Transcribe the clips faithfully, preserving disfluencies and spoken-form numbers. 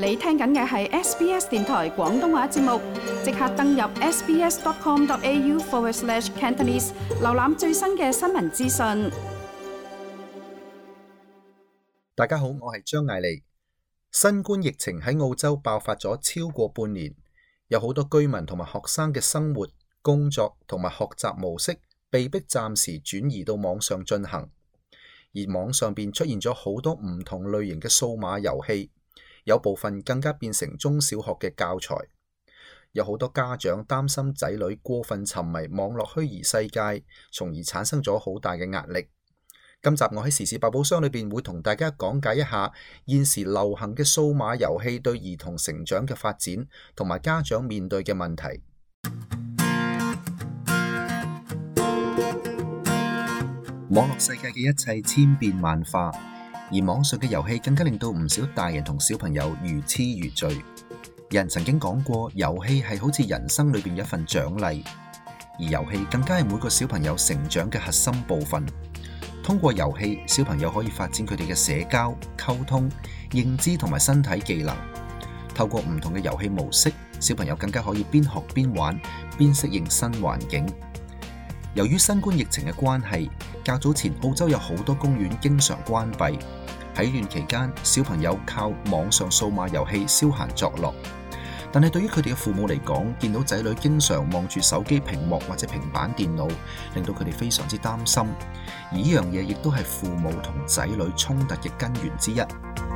你聽緊嘅係 S B S 電台廣東話節目，即刻登入 sbs.com.au forward slash Cantonese， 瀏覽最新嘅新聞資訊。 大家好，我係張艾莉。新冠疫情喺澳洲爆發咗超過半年，有好多居民同埋學生嘅生活、工作同埋學習模式被迫暫時轉移到網上進行，而網上邊出現咗好多唔同類型嘅數碼遊戲。有部分更加變成中小學嘅教材，有好多家長擔心仔女過分沉迷網絡虛擬世界，從而產生咗好大嘅壓力。今集我喺時事百寶箱裏邊會同大家講解一下現時流行嘅數碼遊戲對兒童成長嘅發展，同埋家長面對嘅問題。網絡世界嘅一切千變萬化，而網上嘅遊戲更加令到唔少大人同小朋友如痴如醉。有人曾經講過，遊戲係好似人生裏邊一份獎勵，而遊戲更加係每個小朋友成長嘅核心部分。通過遊戲，小朋友可以發展佢哋嘅社交、溝通、認知同埋身體技能。透過唔同嘅遊戲模式，小朋友更加可以邊學邊玩，邊適應新環境。由於新冠疫情嘅關係，較早前澳洲有好多公園經常關閉。喺呢段期間，小朋友靠網上數碼遊戲消閒作樂，但係對於佢哋嘅父母嚟講，見到仔女經常望住手機屏幕或者平板電腦，令到佢哋非常之擔心。而呢樣嘢亦都係父母同仔女衝突嘅根源之一。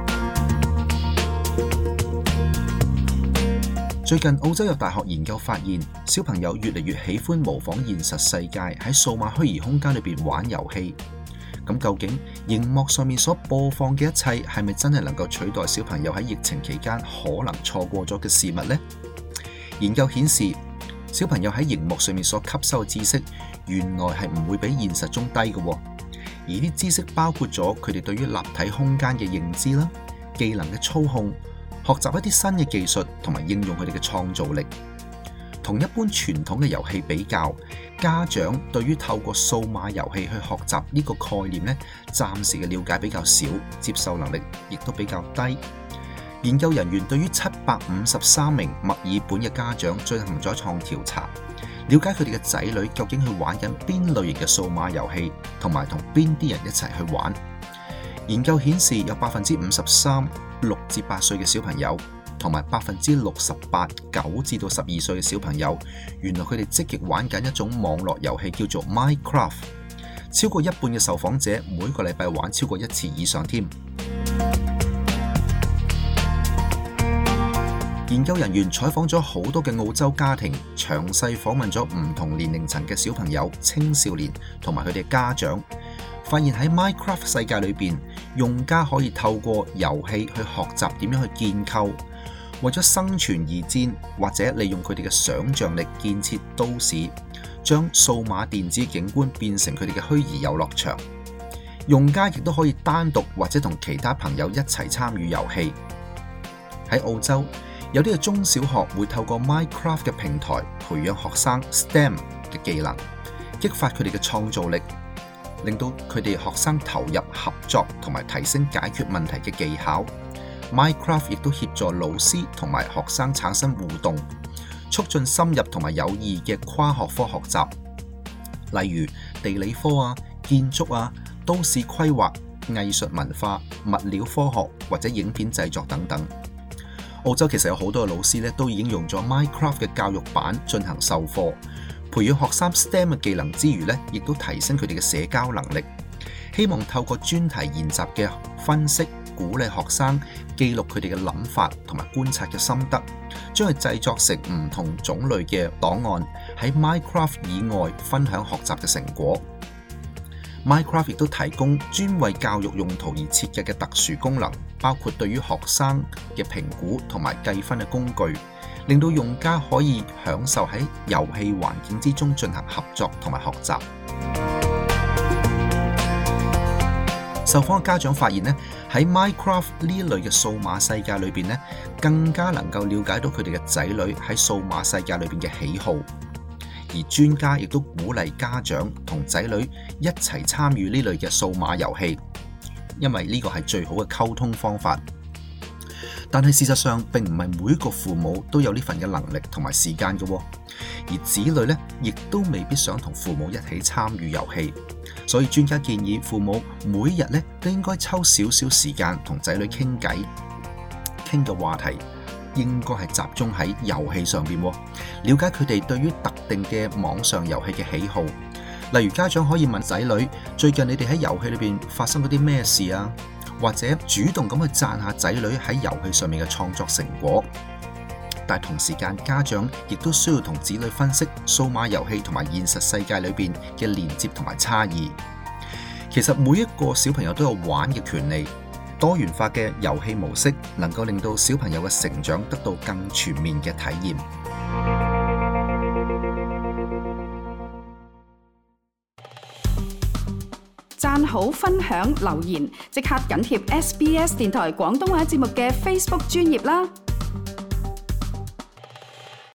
最近澳洲有大學研究發現，小朋友越嚟越喜歡模仿現實世界喺數碼虛擬空間裏邊玩遊戲。咁究竟熒幕上面所播放嘅一切係咪真係能夠取代小朋友喺疫情期間可能錯過咗嘅事物呢？研究顯示，小朋友喺熒幕上面所吸收嘅知識，原來係唔會比現實中低嘅。而啲知識包括咗佢哋對於立體空間嘅認知啦、技能嘅操控、學習一啲新嘅技術同埋應用佢哋嘅創造力。同一般傳統嘅遊戲比較，家長對於透過數碼遊戲去學習呢個概念呢，暫時嘅了解比較少，接受能力亦都比較低。研究人員對於七百五十三名墨爾本嘅家長進行咗一項調查，了解佢哋嘅仔女究竟去玩緊邊類型嘅數碼遊戲，同埋同邊啲人一齊去玩。研究顯示有百分之五十三六至八歲嘅小朋友，同埋百分之六十八九至到十二歲嘅小朋友，原來佢哋積極玩緊一種網絡遊戲叫做 Minecraft。超過一半嘅受訪者每個禮拜玩超過一次以上添。研究人員採訪咗好多嘅澳洲家庭，詳細訪問咗唔同年齡層嘅小朋友、青少年同埋佢哋家長，發現喺 Minecraft 世界裏邊，用家可以透過遊戲去學習點樣去建構，為咗生存而戰，或者利用佢哋嘅想像力建設都市，將數碼電子景觀變成佢哋嘅虛擬遊樂場。用家亦都可以單獨或者同其他朋友一齊參與遊戲。喺澳洲，有啲嘅中小學會透過 Minecraft 嘅平台培養學生 S T E M 嘅技能，激發佢哋嘅創造力，令到佢哋學生投入合作同埋提升解決問題嘅技巧。Minecraft 亦都協助老師同埋學生產生互動，促進深入同埋有意義嘅跨學科學習，例如地理科啊、建築啊、都市規劃、藝術文化、物料科學或者影片製作等等。澳洲其實有好多嘅老師咧，都已經用咗 Minecraft 嘅教育版進行授課，培養學生 S T E M 嘅技能之餘咧，亦都提升佢哋嘅社交能力。希望透過專題研習嘅分析，鼓勵學生記錄佢哋嘅諗法同埋觀察嘅心得，將佢製作成唔同種類嘅檔案，喺 Minecraft 以外分享學習嘅成果。Minecraft 亦都提供專為教育用途而設計嘅特殊功能，包括對於學生嘅評估同埋計分嘅工具，令到用家可以享受喺遊戲環境之中進行合作同埋學習。受訪嘅家長發現咧，喺 Minecraft 呢一類嘅數碼世界裏邊咧，更加能夠了解到佢哋嘅仔女喺數碼世界裏邊嘅喜好。而專家亦都鼓勵家長同仔女一齊參與呢類嘅數碼遊戲，因為呢個係最好嘅溝通方法。 但係事實上並唔係每個父母都有呢份嘅能力同埋時間嘅，而子女咧亦都未必想同父母一起參與遊戲，所以專家建議父母每日咧都應該抽少少時間同仔女傾偈，傾嘅話題應該係集中喺遊戲上邊，了解佢哋對於特定嘅網上遊戲嘅喜好。例如家長可以問仔女，最近你哋喺遊戲裏邊發生咗啲咩事啊？或者主動咁去讚下仔女喺遊戲上面嘅創作成果，但同時間家長亦都需要同子女分析數碼遊戲同埋現實世界裏邊嘅連接同埋差異。其實每一個小朋友都有玩嘅權利，多元化嘅遊戲模式能夠令到小朋友嘅成長得到更全面嘅體驗。 讚好、分享、留言，即刻緊貼 S B S 電台廣東話節目嘅 Facebook 專頁啦！